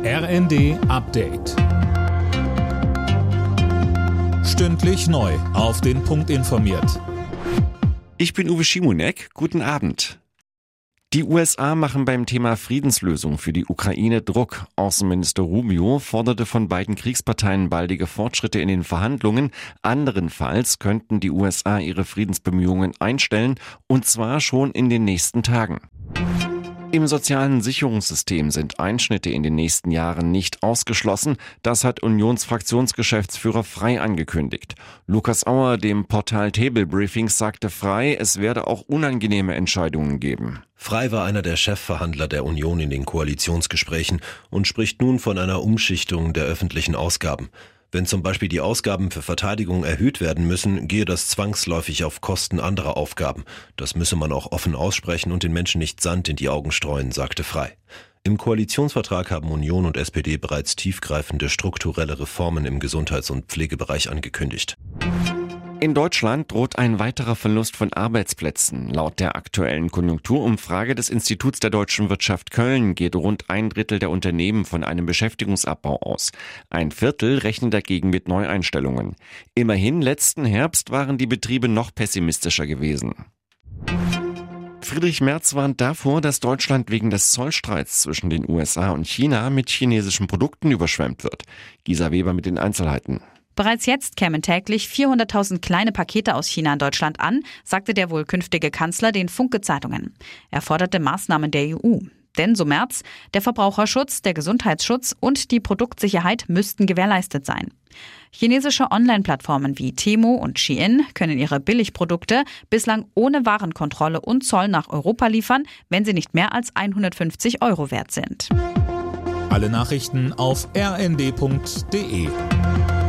RND Update. Stündlich neu auf den Punkt informiert. Ich bin Uwe Schimonek. Guten Abend. Die USA machen beim Thema Friedenslösung für die Ukraine Druck. Außenminister Rubio forderte von beiden Kriegsparteien baldige Fortschritte in den Verhandlungen. Anderenfalls könnten die USA ihre Friedensbemühungen einstellen, und zwar schon in den nächsten Tagen. Im sozialen Sicherungssystem sind Einschnitte in den nächsten Jahren nicht ausgeschlossen. Das hat Unionsfraktionsgeschäftsführer Frey angekündigt. Lukas Auer dem Portal Table Briefings sagte Frey, es werde auch unangenehme Entscheidungen geben. Frey war einer der Chefverhandler der Union in den Koalitionsgesprächen und spricht nun von einer Umschichtung der öffentlichen Ausgaben. Wenn zum Beispiel die Ausgaben für Verteidigung erhöht werden müssen, gehe das zwangsläufig auf Kosten anderer Aufgaben. Das müsse man auch offen aussprechen und den Menschen nicht Sand in die Augen streuen, sagte Frey. Im Koalitionsvertrag haben Union und SPD bereits tiefgreifende strukturelle Reformen im Gesundheits- und Pflegebereich angekündigt. In Deutschland droht ein weiterer Verlust von Arbeitsplätzen. Laut der aktuellen Konjunkturumfrage des Instituts der deutschen Wirtschaft Köln geht rund 1/3 der Unternehmen von einem Beschäftigungsabbau aus. 1/4 rechnen dagegen mit Neueinstellungen. Immerhin, letzten Herbst waren die Betriebe noch pessimistischer gewesen. Friedrich Merz warnt davor, dass Deutschland wegen des Zollstreits zwischen den USA und China mit chinesischen Produkten überschwemmt wird. Gisa Weber mit den Einzelheiten. Bereits jetzt kämen täglich 400.000 kleine Pakete aus China in Deutschland an, sagte der wohl künftige Kanzler den Funke-Zeitungen. Er forderte Maßnahmen der EU. Denn, so Merz, der Verbraucherschutz, der Gesundheitsschutz und die Produktsicherheit müssten gewährleistet sein. Chinesische Online-Plattformen wie Temu und Shein können ihre Billigprodukte bislang ohne Warenkontrolle und Zoll nach Europa liefern, wenn sie nicht mehr als 150 € wert sind. Alle Nachrichten auf rnd.de.